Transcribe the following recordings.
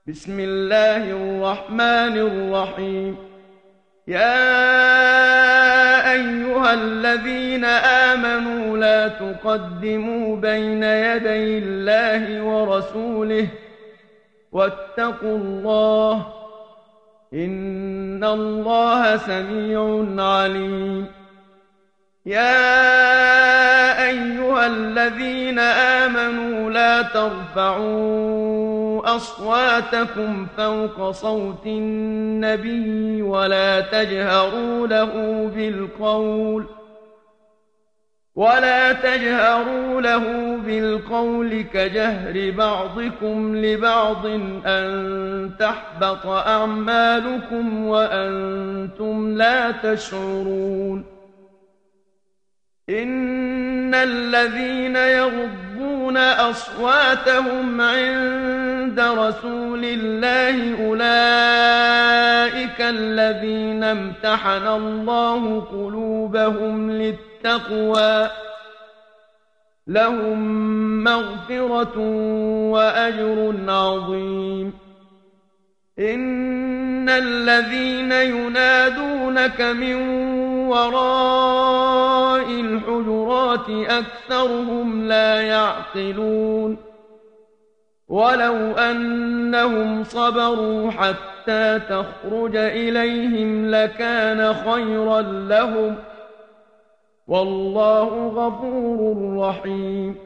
بسم الله الرحمن الرحيم. يا أيها الذين آمنوا لا تقدموا بين يدي الله ورسوله واتقوا الله إن الله سميع عليم. يا أيها الذين آمنوا لا ترفعوا أصواتكم فوق صوت النبي ولا تجهروا له بالقول كجهر بعضكم لبعض أن تحبط أعمالكم وأنتم لا تشعرون. إن الذين يغضون أصواتهم عند رسول الله أولئك الذين امتحن الله قلوبهم للتقوى لهم مغفرة وأجر عظيم. إن الذين ينادونك من وراء الحجرات أكثرهم لا يعقلون. ولو أنهم صبروا حتى تخرج إليهم لكان خيرا لهم والله غفور رحيم.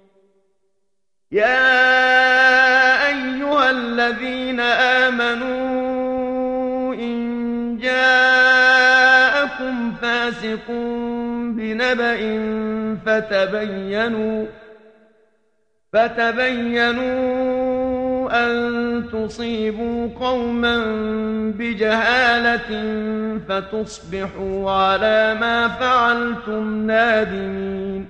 يا أيها الذين آمنوا إن جاءكم فاسق بنبأ فتبينوا أن تصيبوا قوما بجهالة فتصبحوا على ما فعلتم نادمين.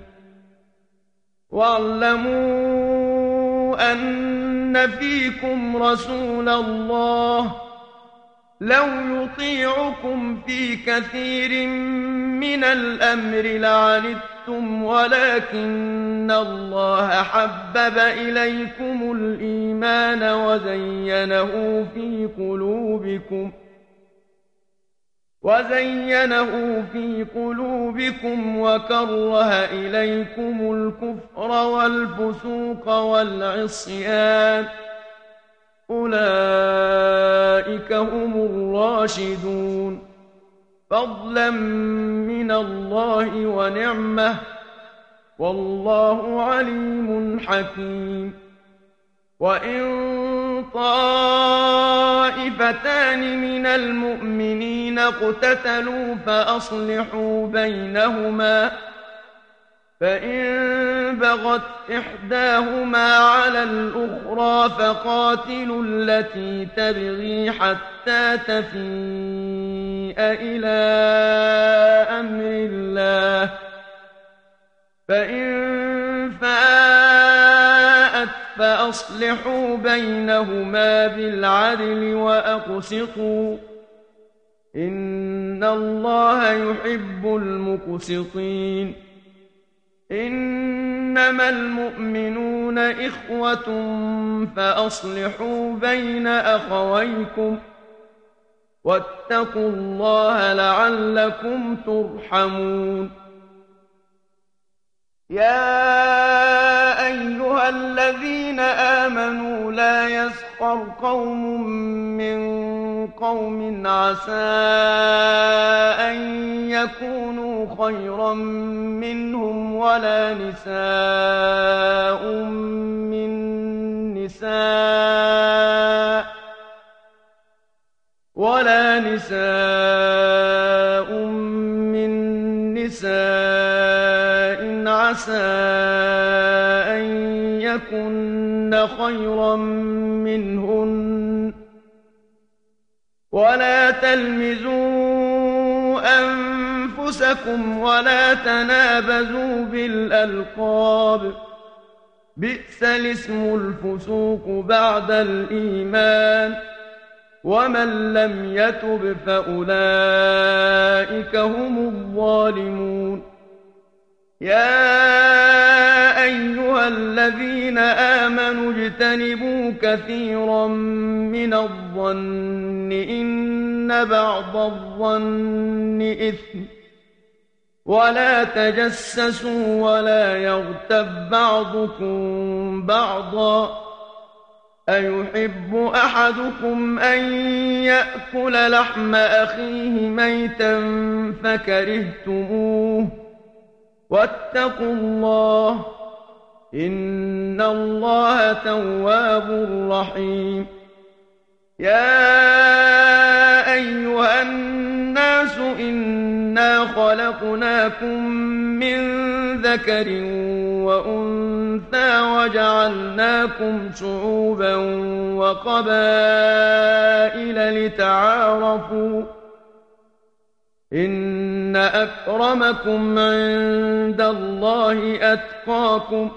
واعلموا أن فيكم رسول الله لو يطيعكم في كثير من الأمر لعنتم ولكن الله حبب إليكم الإيمان وزينه في قلوبكم وكره إليكم الكفر والفسوق والعصيان أولئك هم الراشدون فضلا من الله ونعمة والله عليم حكيم. وإن طائفتان من المؤمنين اقتتلوا فأصلحوا بينهما فإن بغت إحداهما على الأخرى فقاتلوا التي تبغي حتى تفيء إلى أمر الله فإن فاءت فأصلحوا بينهما بالعدل وأقسطوا إن الله يحب المقسطين. إنما المؤمنون إخوة فأصلحوا بين أخويكم واتقوا الله لعلكم ترحمون. يا أيها الذين آمنوا لا يسخر قوم من قوم عسى أن يكونوا خيرا منهم ولا نساء من نساء عسى أن يكن خيرا منهن ولا تلمزوا أنفسكم ولا تنابزوا بالألقاب بئس الاسم الفسوق بعد الإيمان ومن لم يتب فأولئك هم الظالمون. يا أيها الذين آمنوا اجتنبوا كثيرا من الظن إن بعض الظن إثم ولا تجسسوا ولا يغتب بعضكم بعضا أيحب أحدكم أن يأكل لحم أخيه ميتا فكرهتموه واتقوا الله إن الله تواب رحيم يا أيها الناس إنا خلقناكم من ذكر وأنثى وجعلناكم شعوبا وقبائل لتعارفوا إن أكرمكم عند الله أتقاكم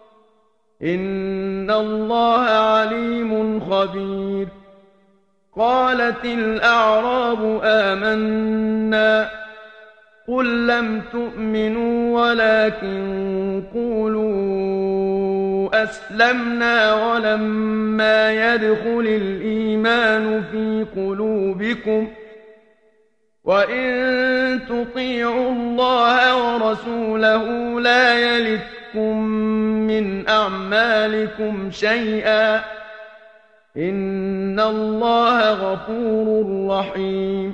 إن الله عليم خبير قالت الأعراب آمنا قل لم تؤمنوا ولكن قولوا أسلمنا ولما يدخل الإيمان في قلوبكم وإن تطيعوا الله ورسوله لا يلتكم من أعمالكم شيئا إن الله غفور رحيم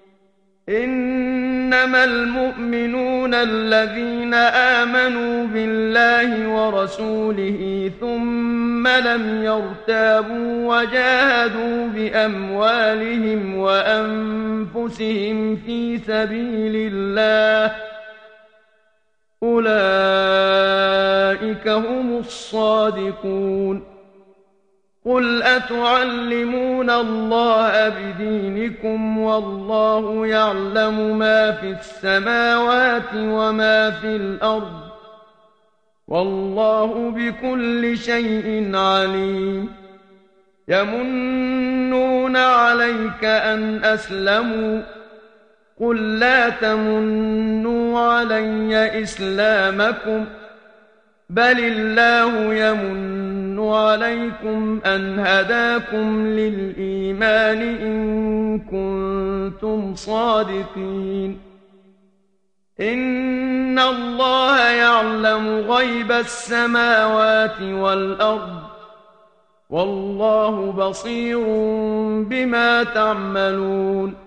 إنما المؤمنون الذين آمنوا بالله ورسوله ثم لم يرتابوا وجاهدوا بأموالهم وأنفسهم في سبيل الله أولئك هم الصادقون قل أتعلمون الله بدينكم والله يعلم ما في السماوات وما في الأرض والله بكل شيء عليم يمنون عليك أن أسلموا قل لا تمنوا علي إسلامكم بل الله يمن عليكم أن هداكم للإيمان إن كنتم صادقين إن الله يعلم غيب السماوات والأرض والله بصير بما تعملون